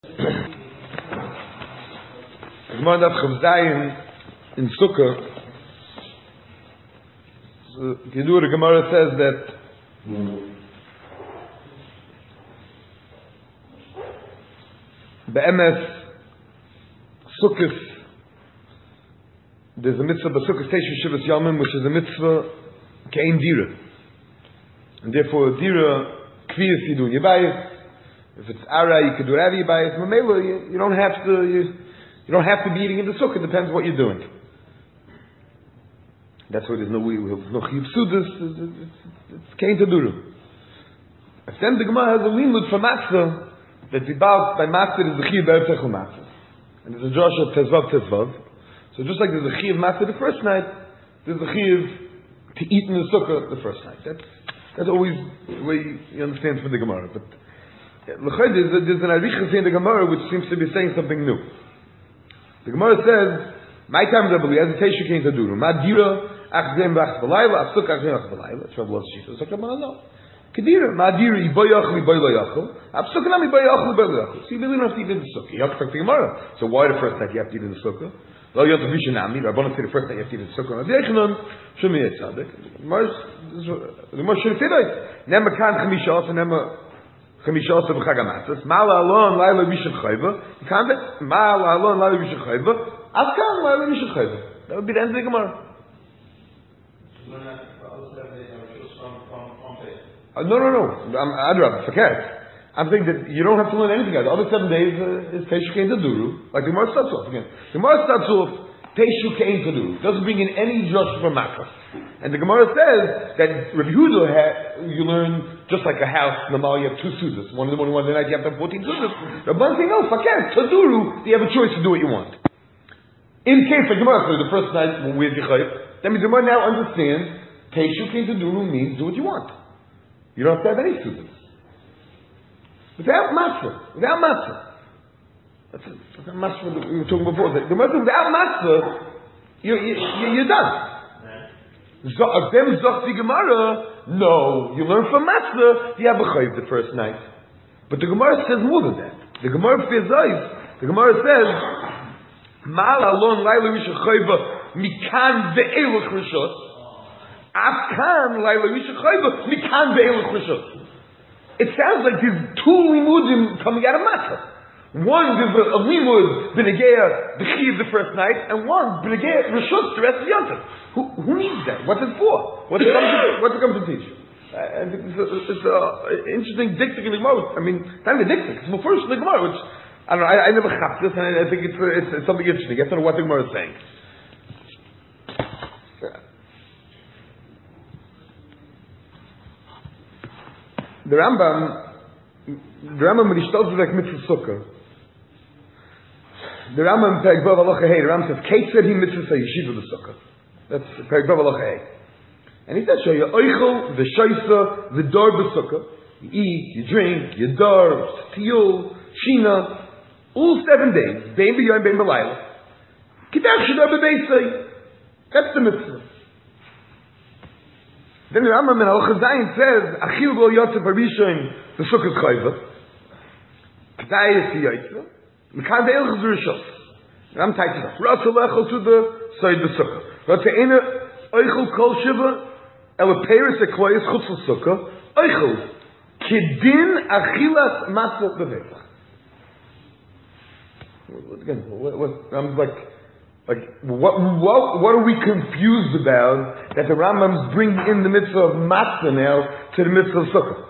Gemara daf Chavzayin in Sukkah. The Gemara says that be'emes Sukkot, there's a mitzvah b'Sukkot Teishu Shivas Yamim, which is a mitzvah ke'ein dira, and therefore dira kviyas you do in your bayis. If it's ara, you can do whatever you bayis. Mamela, you don't have to. You don't have to be eating in the sukkah. It depends what you're doing. That's why there's no chiyuv sudas. It's kein taduru. If then the Gemara has a limud for matzah that we bow by matzah is the chiyuv be'eftech matzah, and there's a Josh of tezvav. So just like there's a chiyuv matzah the first night, there's a chiyuv to eat in the sukkah the first night. That's always the way you understand from the Gemara. But there's an arichas in the Gemara which seems to be saying something new. The Gemara says, "My time is able. As a teishu came to do, madira achzem b'achs b'layla, afsuk achzem b'achs b'layla." It's Rabbi Shita. So Gemara no. Kedira madira ibayachli ibaylayachol, afsuk nam ibayachli ibaylayachol. So you really don't have to eat in the sukkah. You have to talk to Gemara. So why the first night you have to eat in the sukkah? Well, you have to be shenami. Rabbanon say the first night you have to eat in the sukkah. Adeichanon shemi etzadik. The Gemara should say that. Nema kan chamisha also nema. Chamisha b'chag hamatzos. Mala alon laila mishav chayva. You can't be mala alon laila mishav chayva. Afkan laila mishav chayva. That would be the end of the Gemara. No. Adrab, forget. I'm saying that you don't have to learn anything else. The other 7 days is Teishu Kein Taduru. Like the Gemara starts off again. The Gemara starts off Teishu Kein Taduru. Doesn't bring in any drush from Makkah. And the Gemara says that Rabbi Yehuda, you learn just like a house. Normally you have 2 sudas. One in the morning, one in the night. You have to have 14 sudas. The one thing else, forget Taduru. You have a choice to do what you want. In case the Gemara says the first night when we're Yechayv, that means the Gemara now understands Teishu Kein Taduru means do what you want. You don't have to have any sudas. Without matzah. That's a matzah we were talking before. The Gemara says without matzah, you're done. Them Zochti Gemara, no, you learn from matzah, you have a chayv the first night. But the Gemara says more than that. The Gemara says, Mal alon laila misha chayva mikan ve'elach rishos, afkan laila misha chayva mikan ve'elach rishos. It sounds like there's 2 limudim coming out of matzah. One is a limud b'negeya b'chiv the first night, and one b'negeya rishos the rest of the yontif. Who needs that? What's it for? What's it come to teach? I think it's an interesting dictic in the Gemara. I mean, not even a dictic. It's the first in the Gemara, which I don't know. I never chapped this, and I think it's something interesting. I don't know what the Gemara is saying. The Rambam when he starts with like mitzvah sukkah. The Rambam Perek Vav Halacha Hey. The Rambam says, "Kate said he mitzvah say yeshiva the sukkah." That's Perek Vav Halacha Hey. And he said, "Shoya oichel v'shoisa v'dor b'sukkah." You eat, you drink, you dar, tiyul, shina, all 7 days. Bein b'yoyim, bein b'layla. Kidach shadar b'beisay. That's the mitzvah. Then the Rambam in Halacha Zayin says, "Achil v'lo yotzef harishon v'sukkah chayva." Kedai is yotzef. Mikan ve'elch z'rishos. Rambam takes it up. Rasa lechol to the side v'sukkah. Rasa ena oichel kol shiva ela peiris ekloyes chutz l'sukkah oichel kedin achilas matzah b'veitach. Again, I'm like, what are we confused about that the Rambam's bringing in the mitzvah of matzah now to the mitzvah of sukkah?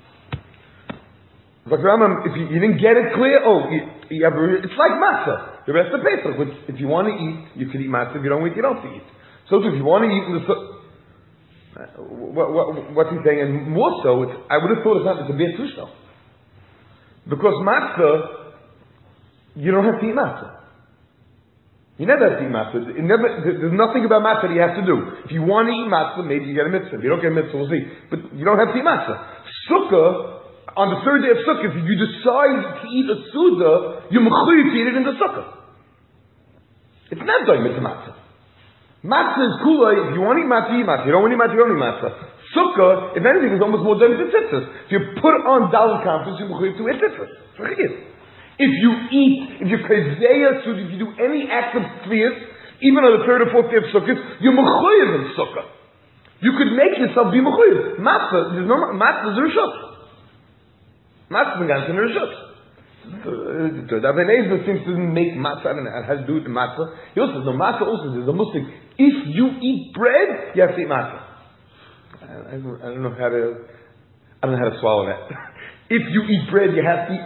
Like Rambam, if you didn't get it clear, it's like matzah. The rest of Pesach, which if you want to eat, you can eat matzah. If you don't want to eat, you don't have to eat. So if you want to eat in the sukkah, what's he saying? And more so, I would have thought it's a bit tushno. Because matzah, you don't have to eat matzah. You never have to eat matzah. There's nothing about matzah that you have to do. If you want to eat matzah, maybe you get a mitzvah. If you don't get a mitzvah, we'll see. But you don't have to eat matzah. Sukkah, on the 3rd day of sukkah, if you decide to eat a suda, you're mechuyev to eat it in the sukkah. It's not doing mitzvah matzah. Matzah is kula. If you want to eat matzah, eat matzah. You don't want to eat matzah, you don't eat matzah. Sukkah, if anything, is almost more doing than tzitzis. If you put on dalet conference, you're mechuyev to eat tzitzis. If you eat, if you kazeya, so if you do any act of tzviyas, even on the third or fourth day of Sukkot, you're mechuyev in Sukkah. You could make yourself be mechuyev. Matzah, there's no matzah is a rishus. Matzah is a rishus. The Rabbi Eliezer seems to make matzah, I don't know, it has to do with the matzah. He also says, no, matzah also says, the Muslim, if you eat bread, you have to eat matzah. I don't know how to swallow that. If you eat bread, you have to eat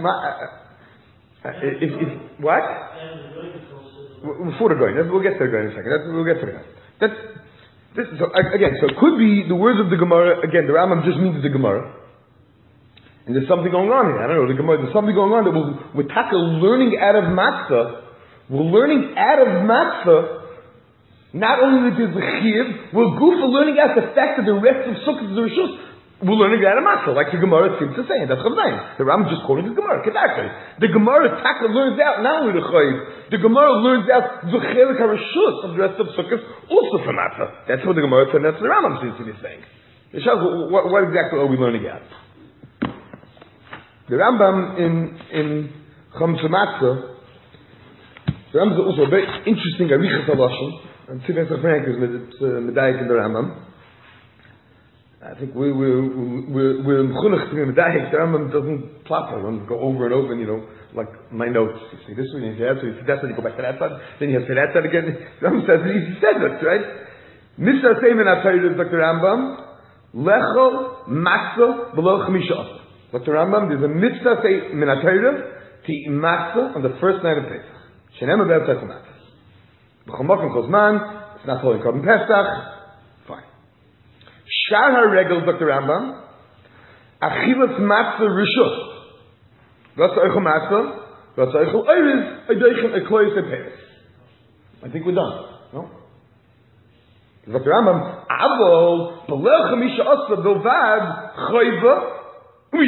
matzah. What? Before the going, we'll get to the going in a second. We'll get to the going. So it could be the words of the Gemara, again, the Rambam just means the Gemara. And there's something going on here. I don't know, there's something going on that we're learning out of matzah. We're learning out of matzah, not only that there's a chiv, we're learning out the fact that the rest of Sukkot is a rishus. We're learning out of matzah, like the Gemara seems to say, and that's Chavnaim. The Rambam just quoting the Gemara, exactly. The Gemara learns out not only the chayiv, the Gemara learns out the chelik harishus of the rest of Sukkot also from matzah. That's what the Gemara said, and that's what the Rambam seems to be saying. What exactly are we learning out? The Rambam in Chamsa Matzah, the Rambam is also a very interesting Arichas Halashon. And Tzivos Frank is medayik in the Rambam. I think we're mechunach to be medayik. The Rambam doesn't plot it. It go over and over, and like my notes. You see this one, you see that, so you see that one, you go back to that side, then you have to say that side again. The Rambam says he says it, right? Mitzvah Seimen HaTorah, Dr. Rambam, Lechol Matzah Below Chamisha Asar. Dr. Rambam, there's a mitzvah say min HaTorah to eat matzah on the first night of Pesach. Shenem about Pesach matzah. B'chomokim kozman, it's not holding Korban Pesach. Fine. Shar HaRegel, Dr. Rambam, achilas matzah rishus. V'atza oichel matzah, v'atza oichel oiriz, oideichem eklois eperes. I think we're done. No? Dr. Rambam, avol, belech hamisha asa bilvad, choyva, that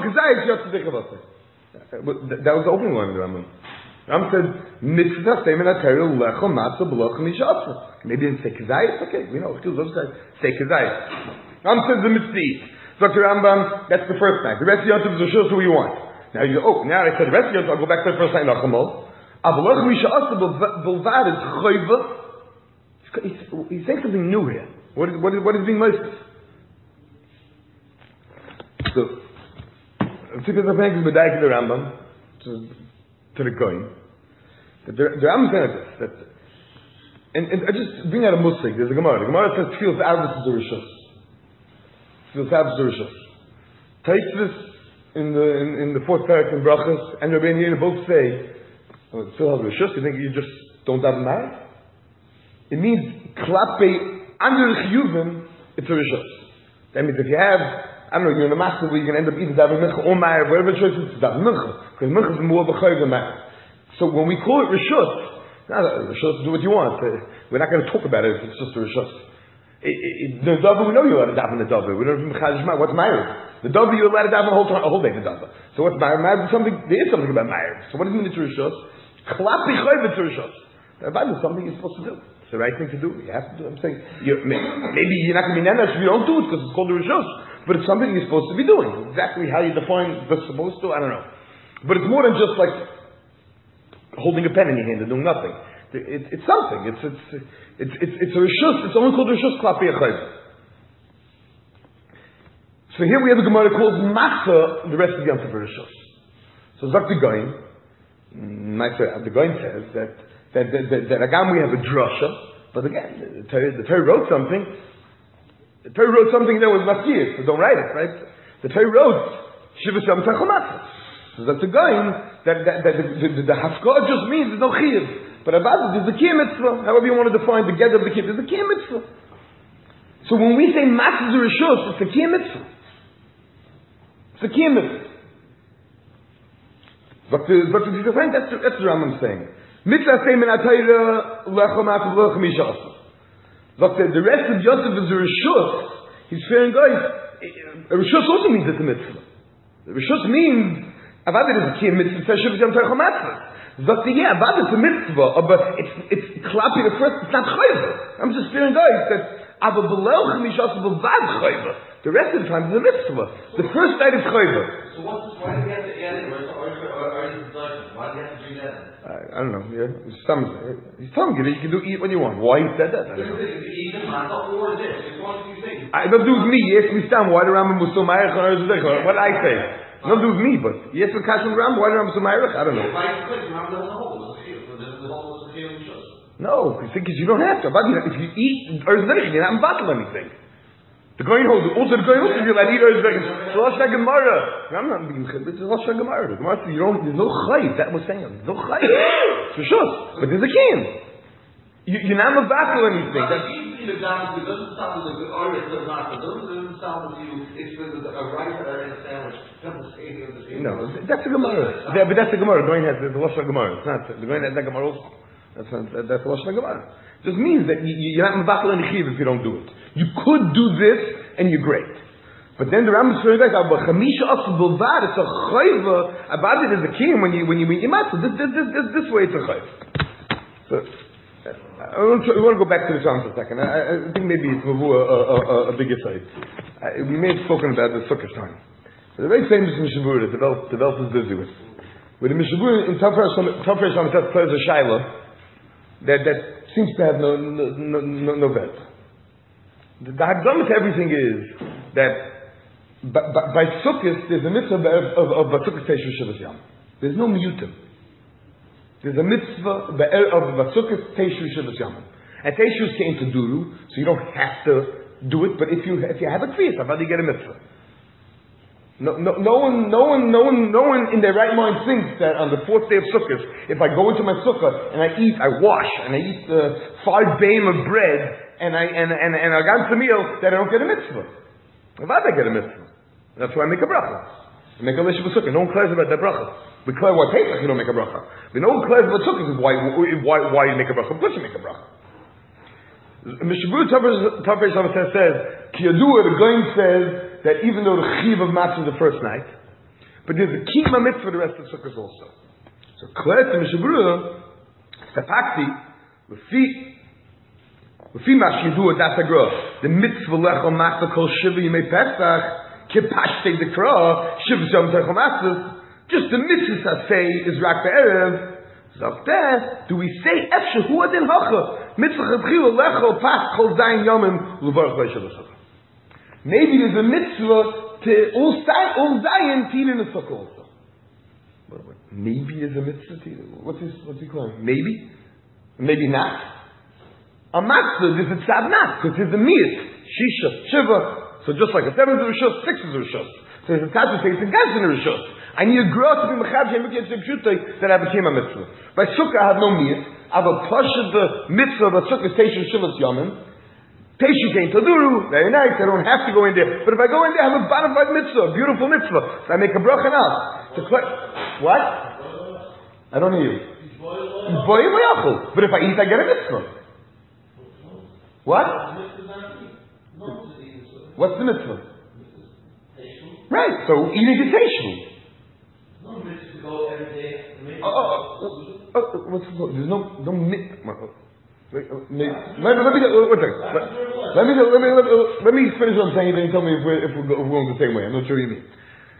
was the opening line of the Rambam. Rambam said, Mitzvah Seimen HaTorah Lecho Matzah B'lo Chamisha Asra. Maybe didn't say Kazayis? Okay, those guys say Kazayis. Rambam says the Mitzvah. Dr. Rambam, that's the first night. The rest of the Yom Tov is who you want. Now you go, now I said the rest of the Yom Tov, I'll go back to the first night in Achamol. B'lo Chamisha Asra B'lvad is Choyva. He's saying something new here. What is being listed? So, Tzivos Frank is medayik in the Rambam to the Goyim. The Rambam says this, that, and I just bring out a musig. There's a Gemara. The Gemara says Tfilas Avos is a rishus. Tfilas Avos is a rishus. Taisvis in the fourth parak in Brachos and Rabbi Yehuda both say Tfilas Avos rishus. You think you just don't have married? It means klape under the chiyuvim. It's a rishus. That means if you have, I don't know, you're in a master where you're going to end up either davening mincha or ma'ariv, whatever choice it's davening mincha, because mincha is more of a chayiv than ma'ariv. So when we call it rishus, rishus, do what you want. We're not going to talk about it if it's just a rishus. The davar, we know you're allowed to daven the davar. We don't even what's ma'ariv? The davar you're allowed to daven a whole day the davar. So what's ma'ariv? Ma'ariv is something. There is something about ma'ariv. So what does it mean it's rishus? Klapi chayiv it's rishus. The Bible is something you're supposed to do. It's the right thing to do. You have to do it. I'm saying maybe you're not going to be nenash if you don't do it because it's called a rishus. But it's something you're supposed to be doing. Exactly how you define the supposed to, I don't know. But it's more than just like holding a pen in your hand and doing nothing. It's something. It's a rishus. It's only called rishus klapi achayv. So here we have a Gemara called matzah. The rest of the Yom Tov rishus. So Dr. Goyim, the Goyim says that again we have a drasha, but again the Torah wrote something. The Torah wrote something that was maskir, so don't write it, right? The Torah wrote Shivas Yom Tov Matzah. So that's a Goyim that the hafkah just means there's no chiyuv. But about it, there's a kiyum mitzvah. However you want to define the get of the kiyum, there's a kiyum mitzvah. So when we say matzah is a rishus, it's a kiyum mitzvah. It's a kiyum mitzvah. But that's what Rambam saying. Mitzvah Seimen HaTorah Lecho Matzah B'lo Chamisha Asar. Look, the rest of Yosef is a rishus. He's fair guys. A rishus also means it's a mitzvah. The rishus means avad is a kiyum mitzvah. Shivas Yom Tov Matzah. Look, yeah, avad is a mitzvah, but it's klapi the first. It's not chayav. I'm just fair guys that Aber below Chamisha Bavad Chayva. The rest of the time is a mitzvah. The first night is Chayva. So why do you have to add it? Why do you have to do that? I don't know. Yeah, he's telling you that you can eat when you want. Why he said that? I don't know. It doesn't do with me. Yes, we stand. Why the Rambam was so ma'arich on Eretz Yisrael? What did I say? It doesn't do with me, but yes, the Kash and Rambam. Why the Rambam was so ma'arich? I don't know. No, because you don't have to. If you eat Eretz Yisrael, you're not battling anything. The Goyin holds. Also, the Goyin holds you're like eat Eretz Yisrael. Rosh Gemara. I'm not being chayv. It's Rosh Gemara. The Gemara says you don't. There's no chayv. That was saying there's no chayv. For sure, but there's a king. You're not a battle anything. It doesn't sound like the artist does not. It doesn't sound like you. It's a rice and a sandwich. No, that's a Gemara. But that's a Gemara. The Goyin has the Rosh Gemara. It's not the Goyin has that Gemara also. That's Rosh Gemara. Just means that you're not mevatel any chiv if you don't do it. You could do this and you're great. But then the Rambam is saying like, "But chamisha asur bilvad, it's a chayva about it as a king when you eat your matzah. This way it's a chayv." So we want to go back to the Sham for a second. I think maybe it's a bigger side. We may have spoken about the Sukkot time. There's a very famous Mishabur that developers busy with. With the Mishabur in Tafresh Sham says there's a shaila that seems to have no bet. The Hagdama to everything is that by Sukkot there's a mitzvah of Sukkot Teishu Shivas Yam. There's no miyutim. There's a mitzvah of Sukkot Teishu Shivas Yam. And Teishu is came to Duru, so you don't have to do it. But if you have a kviyas, how do you get a mitzvah? No one in their right mind thinks that on the fourth day of Sukkot, if I go into my sukkah and I wash and I eat 5 beim of bread and I got the meal, that I don't get a mitzvah. Why do I get a mitzvah? That's why I make a bracha. I make a lisha b'sukkah. No one cares about that bracha. We clear why Pesach you don't make a bracha. But no one cares about sukkah. Why you make a bracha? Of course you make a bracha. Mishabur Tafresh says, Ki Yadua, the Goyin says that even though the chiv of matzah is the first night, but there's a kiyum mitzvah for the rest of the sukkahs also. So clear to Mishabur, Sapakti, Lefi Mash Yadua Dasagra, the mitzvah lechol matzah kol shiva yimei Pesach, kipashte dekra, shiva shem techol matzah, just the mitzvah say is rak be'erev. So there, do we say efshe hu adin hacha mitzvah chetchila lechol pas kol zayin yomim levarach leishel. Maybe there's a mitzvah to all zayin teen in the sukkah also. Maybe there's a mitzvah to what's he calling? Maybe not. A matzah there's a tzav not because there's a miyat shisha shiva. So just like a 7 is a rishus, 6 is a rishus. So there's a tzav says a gaz in a rishus. I need a girl to be mechav shem b'kei tzipshutay that I became a mitzvah. By sukkah I have no miyat. I have a plush of the mitzvah of sukkah teishu shivas yomim. Teishu came to Duru, very nice. I don't have to go in there. But if I go in there, I have a bona fide mitzvah, a beautiful mitzvah. So I make a bracha now. What? I don't hear you. But if I eat, I get a mitzvah. What? What's the mitzvah? Right. So eating is teishu. There's no let me finish what I'm saying, then you tell me if we're going the same way. I'm not sure what you mean.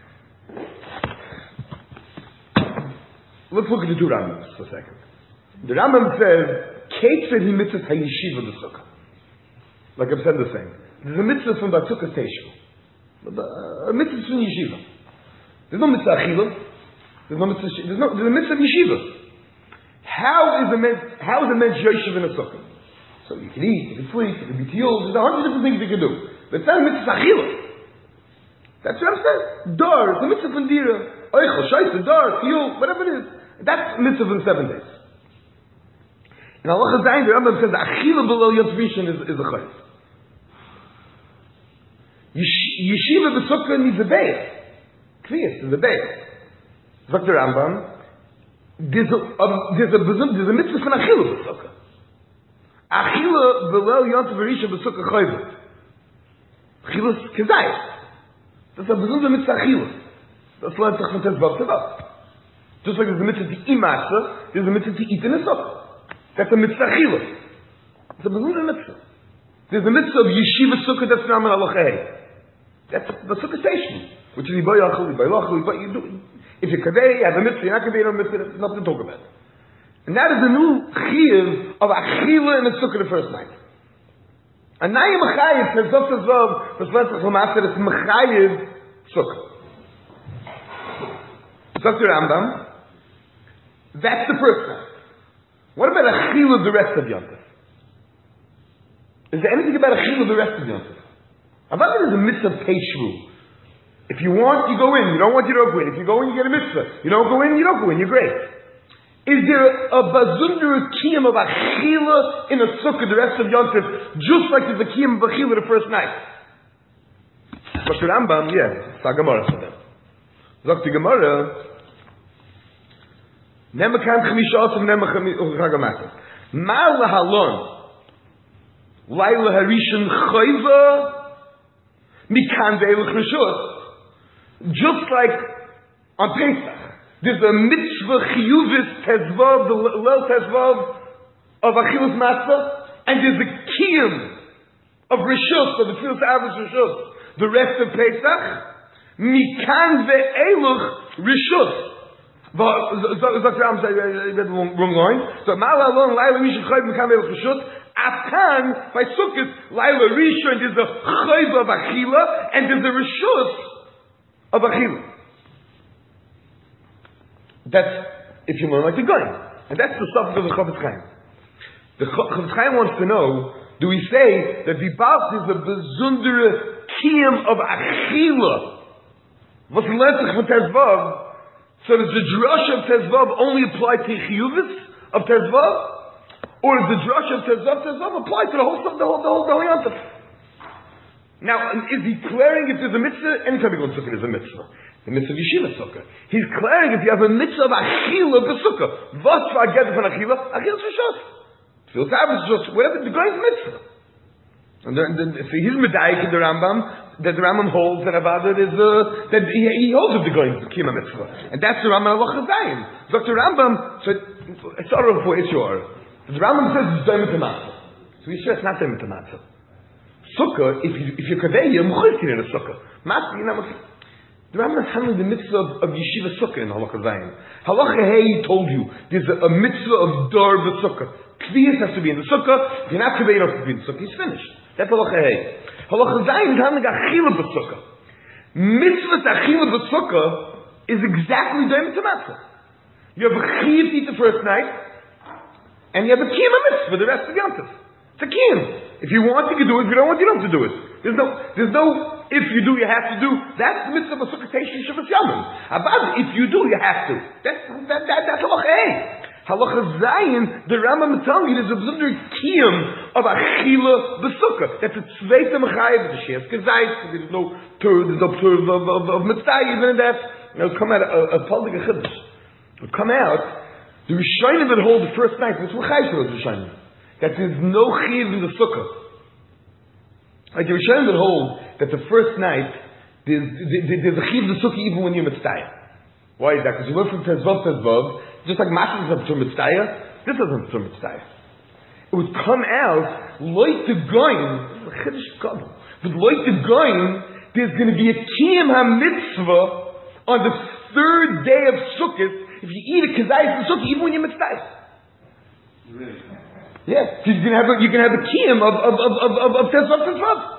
Let's look at the two Rambams for a second. The Rambam says, Kate said he mitzvah hayeshiva the sukkah. Like I've said the same. There's a mitzvah from Batzukah Teishu. A mitzvah from yeshiva. There's no mitzvah achila. There's a mitzvah of yeshiva. How is a mensch yoshev in a sukkah? So you can eat, you can sleep, you can be tiyul, there's 100 different things you can do. But it's not a mitzvah achila. That's what I'm saying. Dar, it's a mitzvah from dira. Oichel, shaita, dar, tiyul, whatever it is. That's mitzvah in 7 days. And Allah Chazayin, the Rambam says, achila below Yom Rishon is a chayv. Yeshiva b'sukkah needs a beis. Kviyas is a beis. Dr. Rambam, there's a mitzvah from achila b'sukkah. Achila below Yom Rishon b'sukkah chayv. Achila is kezayis. That's a bezunza mitzvah achila. That's why it's a chantez bav tevah. Just like there's a mitzvah to eat there's a mitzvah to eat in a sukkah. That's a mitzvah achila. It's a bezunza mitzvah. There's a mitzvah of yeshiva sukkah that's not in halacha. That's the sukkah station, which is yibayachal, but you do. If you're kadei, you have a mitzvah. You're not kadei, no mitzvah. There's nothing to talk about. And that is the new chiyuv of achila in the sukkah the first night. And now you're mechayiv. There's not as well. There's less from after it's mechayiv sukkah. Dr. Rambam. That's the first night. What about achila the rest of Yom Tov? Is there anything about achila the rest of Yom Tov? About it is a mitzvah peishru. If you want, you go in. You don't want, you don't go in. If you go in, you get a mitzvah. You don't go in, you don't go in. You're great. Is there a bazunder kiyam of achila in a sukkah the rest of Yom Tov, just like there's a kiyam of achila the first night? Dr. Rambam, yeah, it's a Gemara for them. Dr. Gemara, Nemakan Chamisha Osam Nemakan Chagamatim. Ma lahalon, Laila Harishon Chayva, Mikan Ve'elach Rishus. Just like on Pesach, there's a mitzvah chiyuvis tezvav, the lel tezvav of achilas matzah, and there's a kiyum of rishus, of the field average rishus. The rest of Pesach, mikan ve'elach rishus. Dr. Ram said, I read the wrong line. So, ma'ala alon, laila rishon chayv, mikan ve'elach rishus. Atan, by Sukkot, laila rishon, there's a chayv of achila, and there's a rishus of achila. That's if you learn like the Goyim. And that's the stuff of the Chofetz Chaim. The Chofetz Chaim wants to know, do we say that the Balt is a besundere kiyam of achila? What's the lesson from Tezvav? So does the drush of Tezvav only apply to chiyuvis of Tezvav? Or does the drush of Tezvav apply to the whole stuff, the whole Yom Tov? Now, is he declaring if there's a mitzvah? Anytime you go to sukkah, there's a mitzvah. The mitzvah of yeshiva sukkah. He's declaring if you have a mitzvah of achila b'sukkah. What's for a get from achila? Achila is rishos. Feels average rishos. Whatever, the guy's mitzvah. And so he's medayik in the Rambam, that the Rambam holds that Avada is, that he holds of the guy's kima mitzvah. And that's the Rambam Halacha Zayin. Dr. Rambam, so it's all over for Ishor. The Rambam says it's Doimit Matzah. So he's sure it's not Doimit Matzah. Sukkah, if you're kadei, you're muchlitin in a sukkah. Matzah, you're not muchlitin. The Rambam is handling the mitzvah of yeshiva sukkah in Halacha Zayin. Halacha Hey told you there's a mitzvah of dar b'sukkah. Kviyas has to be in the sukkah. If you're not kviyas, you don't have to be in the sukkah. He's finished. That's Halacha Hey. Halacha Zayin is handling achila b'sukkah. Mitzvah achila b'sukkah is exactly the mitzvah. You have a chiv to eat the first night, and you have a kiyam mitzvah for the rest of Yom Tov. It's a kiyam. If you want, you can do it. If you don't want, you don't have to do it. There's no, if you do, you have to do. That's the mitzvah of sukkah teishin shavas yamim. About if you do, you have to. That's halacha hey. Halacha zayin, the Rambam is telling you there's a blundering kiyam of achila b'sukkah. That's a tzveita mechayev, the shears kazayt, there's no tur of mitzvah, even in that. Now it'll come out a public chiddush. It'll come out, the Rishonim that hold the first night, what's mechayev for those Rishonim? That there's no chiv in the sukkah. Like the Rishonim that hold that the first night there's a chiv in the sukkah even when you're mitzvah. Why is that? Because you went from Tezvav, just like Mashal is up to mitzvah, this isn't to mitzvah. It would come out like the goyim, chiddush gadol. But like the goyim, there's going to be a kiyam ha-mitzvah on the third day of Sukkot if you eat a kazayis in sukkah even when you're mitzvah. Really? Yeah, you can have a kiyam of Tezvav.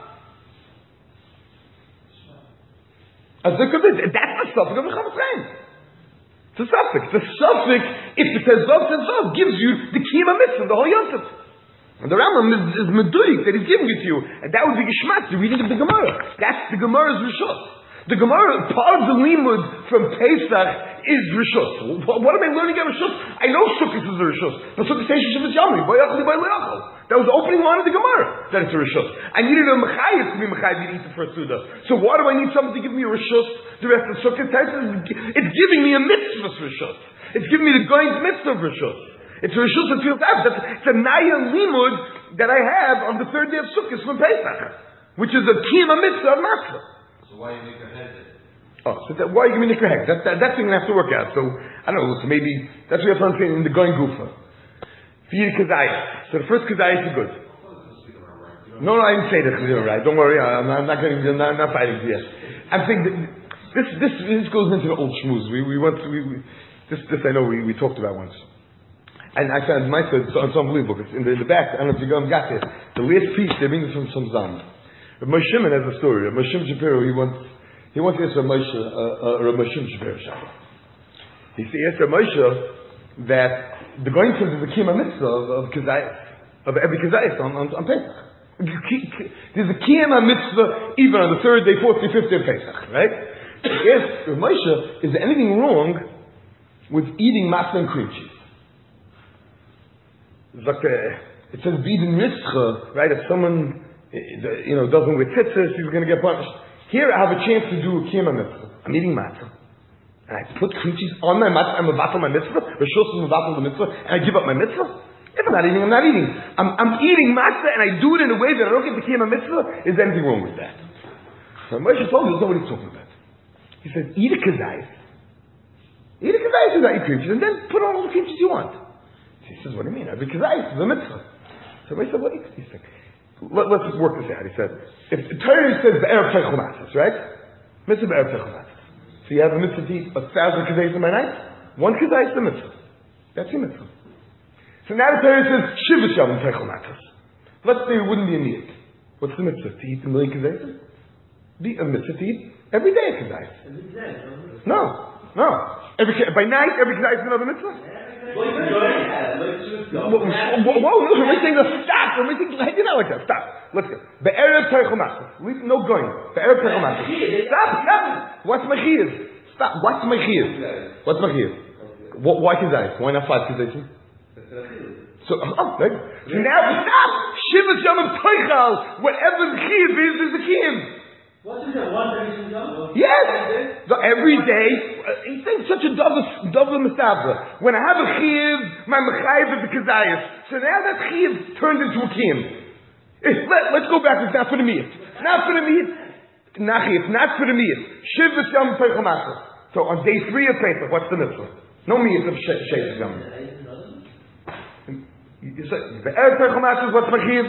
That's the suffix of the Chofetz Chaim. It's a suffix. The suffix, if the Tezvav gives you the kiyam mitzvah, the whole Yom Tov. And the Rambam is meduik that he's giving it to you, and that would be Geshmak, the reading of the Gemara. That's the Gemara's rishus. The Gemara, part of the limud from Pesach is rishus. What am I learning at rishus? I know Sukkot is a rishus, but Sukkot says Shavas Yami, that was the opening line of the Gemara, that it's a rishus. I needed a mechayis to be mechayis to eat the first suda. So why do I need someone to give me a rishus? The rest of Sukkot, it's giving me a mitzvah rishus. It's giving me the goyim's mitzvah rishus. It's a rishus that feels out. It's a naya limud that I have on the third day of Sukkot from Pesach, which is a kiyam mitzvah of matzah. So why you make a head? Oh, so why are you giving me nikra? That's thing I have to work out. So I don't know. So maybe that's what we have to understand in the going gufa. For you kazayis. So the first kazayis is good. No, I didn't say that. You're right. Don't worry. I'm not fighting you yet. I'm saying that this goes into the old schmooze. This I know we talked about once. And I found it's unbelievable. It's in the back. I don't know if you got there. The last piece they bring from some Zam. Moshe Shimon has a story. Moshe Shapiro he wants to ask Moshe Shapiro Shabbat. He asked Moshe that the going to the Kiyama mitzvah of every Kazayas on Pesach. There's a Kiyama mitzvah even on the 3rd day, 4th day, 5th day of Pesach, right? Yes, Moshe, is there anything wrong with eating matzah and cream cheese? It says b'idin rischa, right? If someone doesn't wear tzitzis, he's going to get punished. Here I have a chance to do a Kiyama mitzvah. I'm eating matzah. And I put cream cheese on my matzah, I'm mevatel my mitzvah, Rishos is mevatel the mitzvah, and I give up my mitzvah? If I'm not eating, I'm not eating. I'm eating matzah and I do it in a way that I don't get the Kiyama mitzvah. Is there anything wrong with that? So Moshe told me, that's not what he's talking about. He says, eat a kazayis. Eat a kazayis without your cream cheese, and then put on all the cream cheese you want. He says, what do you mean? Every kazayis is a mitzvah. So Moshe said, what is he saying? Let's work this out. He said, if the Torah says be'erev teichel matzahs, right? Mitzvah be'erev teichel matzahs. So you have a mitzvah to eat 1,000 kazayis in my night? One kazayis is a mitzvah. That's your mitzvah. So now the Torah says, Shivas Yom Teichel Matzahs. Let's say it wouldn't be a niyat. What's the mitzvah? To eat 1,000,000 kazayis? Be a mitzvah to eat every day a kazayis. No. By night, every kazayis is another mitzvah? Whoa, we're saying, stop. We're saying, you're not like that. Stop. Let's go. Be'erev Teichel Matzahs. No going. Be'erev Teichel Matzahs. Stop. What's my chiyuv? Stop. What's my chiyuv? Why kazayis? Why not 5 kazayis? So right? So now stop! Shivas Yom Teichel! Whatever the chiyuv is the chiyuv. What is that? One day is yes! So every day, he's saying such a double mistabra. When I have a chiyuv, my mechayiv is the kazayas. So now that chiyuv turned into a kiyum. Let's go back. It's not for the meat. Not for the meat. It's not for the meat. Shivas Yom Teichel Matzah. So on day 3 of Pesach, what's the mitzvah? No meat of Shivas Yom. You say, the Erev Teichel Matzahs, what's my chiyuv?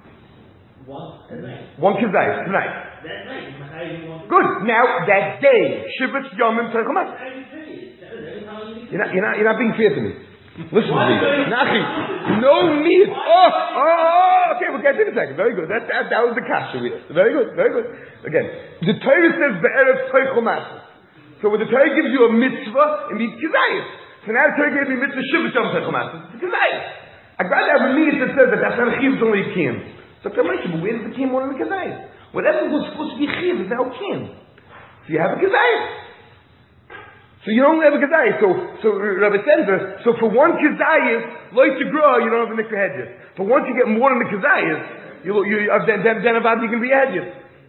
One kazayis, tonight. Good. Now, that day, Shivas Yom Teichel Matzahs. You're not being fair to me. Listen to me. Nachi, no meat. Okay, we'll get to it in a second. Very good. That was the kasha. Very good. Again, the Torah says, the Erev Teichel Matzahs. So when the Torah gives you a mitzvah, it means kazayis. So now the Torah gave me mitzvah Shivas Yom Teichel Matzahs. It's kazayis. I'd rather have a meat that says that that's not a chiyuv, it's only a kiyum. So but where does the kiyum more than the kazayis? Whatever was supposed to be a chiyuv is now a kiyum. So you have a kazayis. So you don't have a kazayis. So Rabbi Sender, so for one kazayis, like to grow, you don't have a nikra hedges. But once you get more than the kazayis, then about you can be hedges.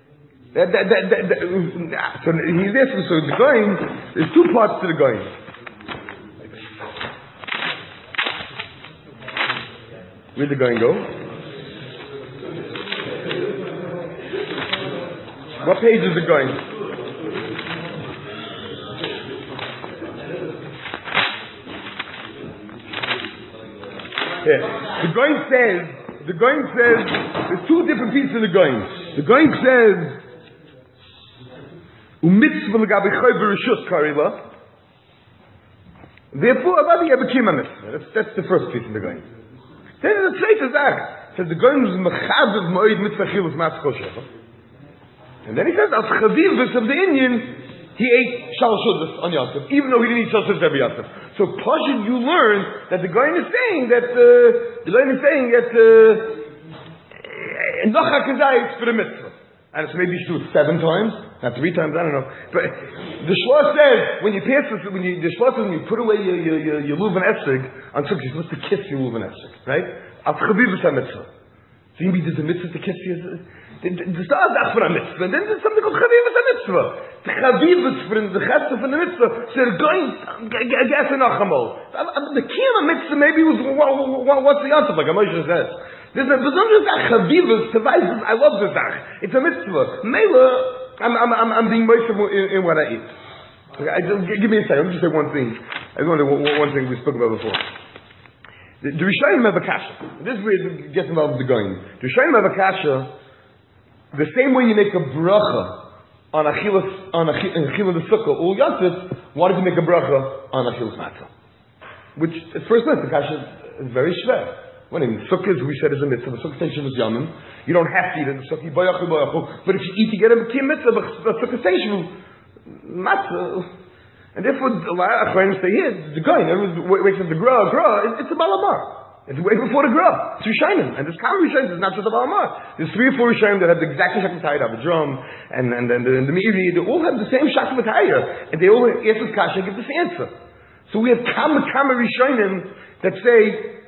So he's asking, so the going, there's 2 parts to the going. Where'd the going go? What page is it going? Yeah. The going says, there's 2 different pieces of the going. The going says, u'mitzvah l'gabi choy b'rishus karila. Therefore, abadi yabakima mitzvah. That's the first piece of the going. Then the zweite Sache. Says the going was mechaziv moed mitzvah chilus matzah kol shefa. And then he says, as chavivus of the Indian, he ate shalosh shudas on Yom Tov, even though he didn't eat shalosh shudas every Yom Tov. So Pashut, you learn that the going is saying that nocha kazayis for the mitzvah. And so maybe you should do it 7 times, not 3 times, I don't know. But the Shlosh says, when you pass this, the Shlosh says when you put away your luv and esrog on Sukkot, you're supposed to kiss your luv and esrog, right? Al chavivus ha-mitzvah. So you mean there's a mitzvah to kiss your... There's not a for a mitzvah, and then there's something called chavivus ha-mitzvah. The chavivus for the chesed for the mitzvah, so they're going, gas and achamol. The kiyum mitzvah maybe was, what's the answer, like Moshe says. There's a besonders chavivus to weiß, I love this Zach. It's a mitzvah. Mela, I'm being Moshe in what I eat. Okay, give me a second. Let me just say one thing. I wonder one thing we spoke about before. The Rishonim have a kasha. This is where it gets involved with the going. The Rishonim have a kasha. The same way you make a bracha on Achilas the Sukkah, Ul Yosef, why did you make a bracha on Achilas Matzah? Which, at first glance, the kasha is very shver. When in Sukkahs, we said is a mitzvah, the Sukkah station is yamim. You don't have to eat it, the Sukkah, but if you eat, you get a kiyam mitzvah, the Sukkah station, matzah. And therefore, a lot of Achronim say here, the guy, wait for the gra, it's a balamar. It's way before the gra. It's Rishonim. And this common Rishonim is not just a balamar. There's 3 or 4 Rishonim that have the exact shakmatayah, have a drum, and the Meiri, they all have the same shakmatayah. And they all ask this kasha, give this answer. So we have kama Rishonim that say,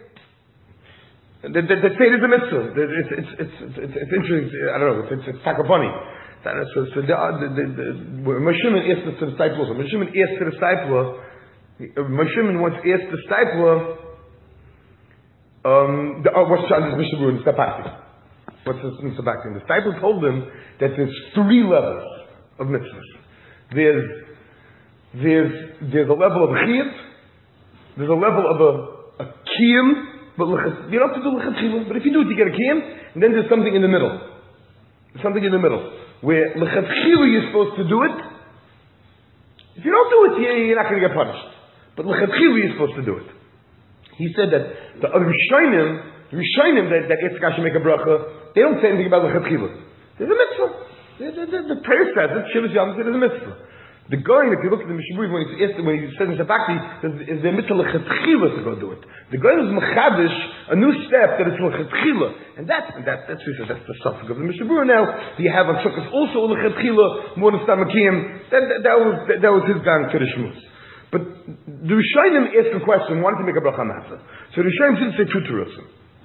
that say there's a mitzvah. It's interesting, I don't know, it's takabani. So Moshe Shimon asked this to the disciple. Moshe Shimon asked to the disciple. Moshe Shimon once asked the disciple, what's the Mishnah Berurah in Sapati? What's this in Sapati? The disciple told him that there's 3 levels of mitzvahs. There's a level of chiyuv, there's a level of a kiyum, but you don't have to do lechatchila. But if you do it, you get a kiyum, and then there's something in the middle. There's something in the middle. Where lechatchila you're supposed to do it. If you don't do it, you're not going to get punished. But lechatchila you're supposed to do it. He said that the Rishonim that Yitzchak should make a bracha, they don't say anything about lechatchila. There's a mitzvah. The prayer says it. Shivas Yom says there's a mitzvah. The guy, if you look at the Mishnah Berurah, when he says in Shabakti, is there a mitzvah lechatchila to go do it? The guy is mechadish a new step that it's lechatchila, and that's the suffix of the Mishnah Berurah. Now you have on Sukkot also lechatchila more than Stamakim. That was his gang to the shmuz. But the Rishonim asked a question: wanted to make a bracha matzah. So the Rishonim didn't say 2 terusim.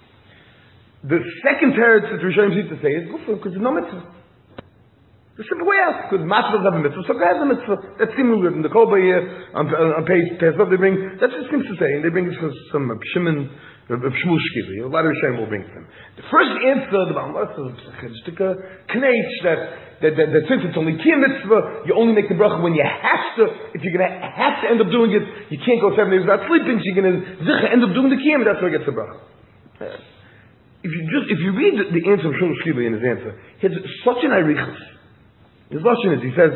The second teretz that the Rishonim seem to say is because there's no mitzvah. The simple way out, because matzah doesn't have a mitzvah, Sukkah has a mitzvah. That's similar in the Kolba here, on page Pesach, they bring, that's what it seems to say, and they bring this from some Shimon, Shmuel Shkili, a lot of Rishonim will bring them. The first answer, the Baal Matzah, is a knetch that since it's only Kiyam mitzvah, you only make the bracha when you have to, if you're going to have to end up doing it, you can't go 7 days without sleeping, so you're going to end up doing the Kiyam, that's where it gets the bracha. If you read the answer of Shmuel Shkili in his answer, he has such an arichus. His lashon is, he says,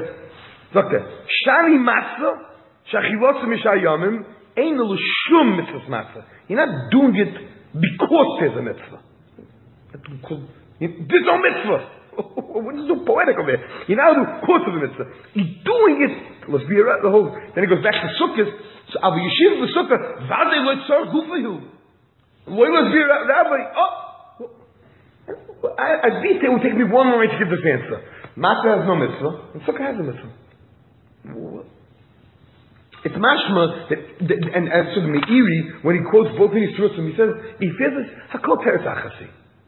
Shani matzah, shachilotza mishayamim, ein l'shum mitzvahs matzah. You're not doing it because there's a mitzvah. There's no mitzvah. What is so poetic over here? You're not doing it because of the mitzvah. You're doing it, let's be the whole, then he goes back to Sukkot, so Abu Yeshiv the Sukkah, Vadei lo tzar gufayu. Let's be Rabbi, I think it would take me 1 more to give this answer. Matzah has no mitzvah, and Sukkah has a mitzvah. It's mashma that and as to the Meiri, when he quotes both of these truths, he says this hakol teretz achasi.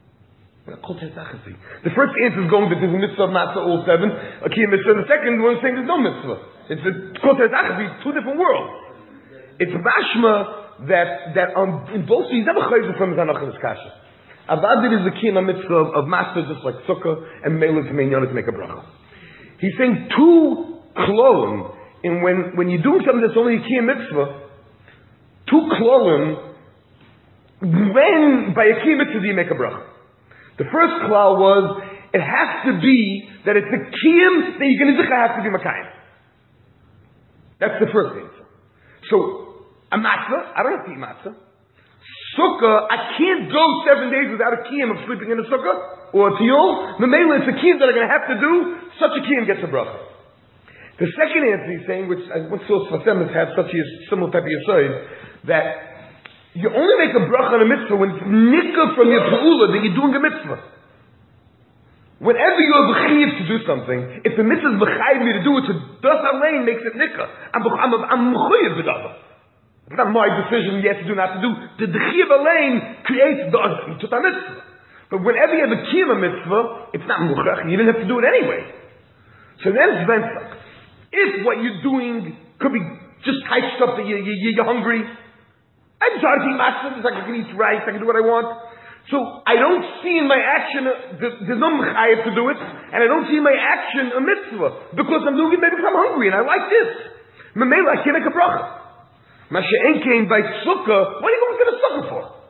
The first answer is going that there's a mitzvah of matzah all 7, a kiyam mitzvah. The second one is saying there's no mitzvah. It's a kol teretz achasi, 2 different worlds. It's mashma that in both these never chayzer from his anachas kasha. Avadir is the kiyam mitzvah of matzah, just like sukkah, and melech meinyan to make a bracha. He's saying 2 klolim, and when you're doing something that's only a kiyam mitzvah, 2 klolim, when by a kiyam mitzvah do you make a bracha? The first klal was, it has to be that it's a kiyam that you're going to have to be makayim. That's the first answer. So, a matzah, I don't have to eat matzah. Sukkah, I can't go 7 days without a kiyam of sleeping in a sukkah or a tiyul. Memela, it's a kiyam that I'm going to have to do. Such a kiyam gets a bracha. The second answer he's saying, which I once saw Sfasemis have such a similar type of yesod, that you only make a bracha on a mitzvah when it's nikah from your ta'ula that you're doing a mitzvah. Whenever you have a chiyuv to do something, if the mitzvah is b'chayiv me to do it, so das alain makes it nikah. I'm mechuyev b'dava. It's not my decision, yes to do, not to do. The chiyuv alain creates the mitzvah. But whenever you have a kiyuv mitzvah, it's not muchach, you didn't have to do it anyway. So then it's ventzak. If what you're doing could be just type stuff that you're hungry, I just try to eat matzah, it's like I can eat rice, I can do what I want. So I don't see in my action, there's no mechayev to do it, and I don't see in my action a mitzvah, because I'm doing it maybe because I'm hungry, and I like this. Memela, I can't make a bracha. Mashe'en came by sukkah, what are you going to get a sukkah for?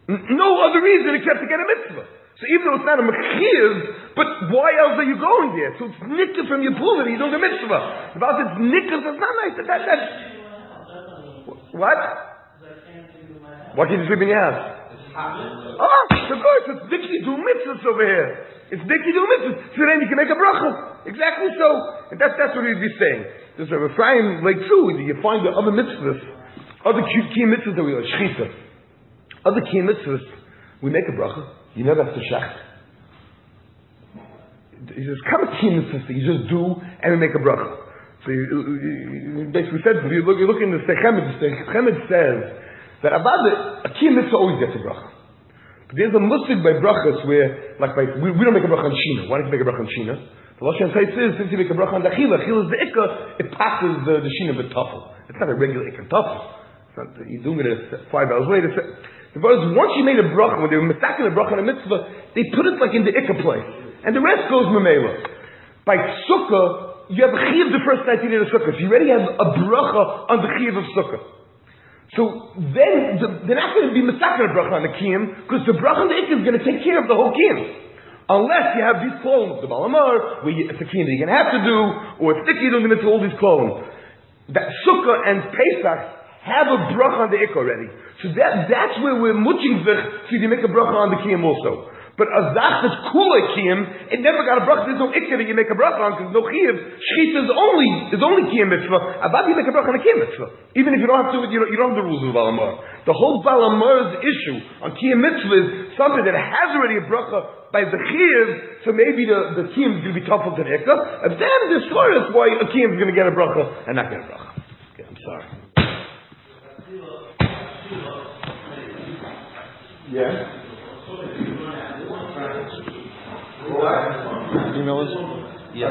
No other reason except to get a mitzvah. So even though it's not a mechiv, but why else are you going there? So it's nikka from your pool that you don't get mitzvah. About it's nikka, that's not nice. That's what? Why can't you sleep in your house? Oh, of course, it's nikki do mitzvahs over here. It's nikki do mitzvahs. So then you can make a bracha. Exactly so. And that's what we'd be saying. There's a refrain like true. You find the other mitzvahs, other key mitzvahs that we like shchita. Other key mitzvahs, we make a bracha. You never have to shecht. He says, come a key mitzvah, you just do and we make a bracha. So you basically said, if you look in the Chemed says that about a key mitzvah always gets a bracha. But there's a musig by brachas where, we don't make a bracha on Shina. Why don't you make a bracha on Shina? The Lashon Tzitz is, since you make a bracha on the Achila is the Ikka, it passes the Shina with Tafel. It's not a regular Ikka Tafel. You're doing it 5 hours later. The words, once you made a bracha, when they were mistaken a bracha on a mitzvah, they put it like in the ikka place. And the rest goes memela. By sukkah, you have a chiyuv the first night you did a sukkah. So you already have a bracha on the chiyuv of sukkah. So then, they're not going to be mistaken a bracha on the kiyum, because the bracha on the ikka is going to take care of the whole kiyum. Unless you have these clones, the balamar, where it's a kiyum that you're going to have to do, or it's sticky, you're going to do all these clones. That sukkah and Pesach have a bracha on the ikka already. So that's where we're muching zich, so you make a bracha on the kiyum also. But a zach that's kula kiyum, it never got a bracha, there's no ikka that you make a bracha on, because no chiyuv, shchita is only kiyum mitzvah, abad you make a bracha on a kiyum mitzvah. Even if you don't have to, you don't have the rules of Balamar. The whole Balamar's issue on kiyum mitzvah is something that has already a bracha by the chiyuv, so maybe the kiyum is going to be tougher than ikka, and then there's stories why a kiyum is going to get a bracha and not get a bracha. Okay, I'm sorry. Yeah. Email us? Yeah.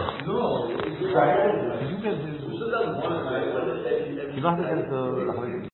You don't have to get the